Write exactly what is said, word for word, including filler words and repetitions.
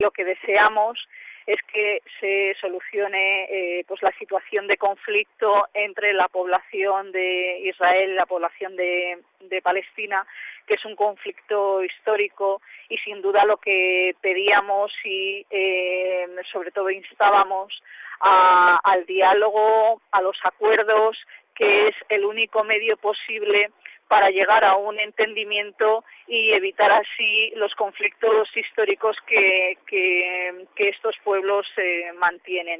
Lo que deseamos es que se solucione eh, pues la situación de conflicto entre la población de Israel y la población de, de Palestina, que es un conflicto histórico, y sin duda lo que pedíamos y eh, sobre todo instábamos a, al diálogo, a los acuerdos, que es el único medio posible para llegar a un entendimiento y evitar así los conflictos históricos que, que, que estos pueblos eh, mantienen.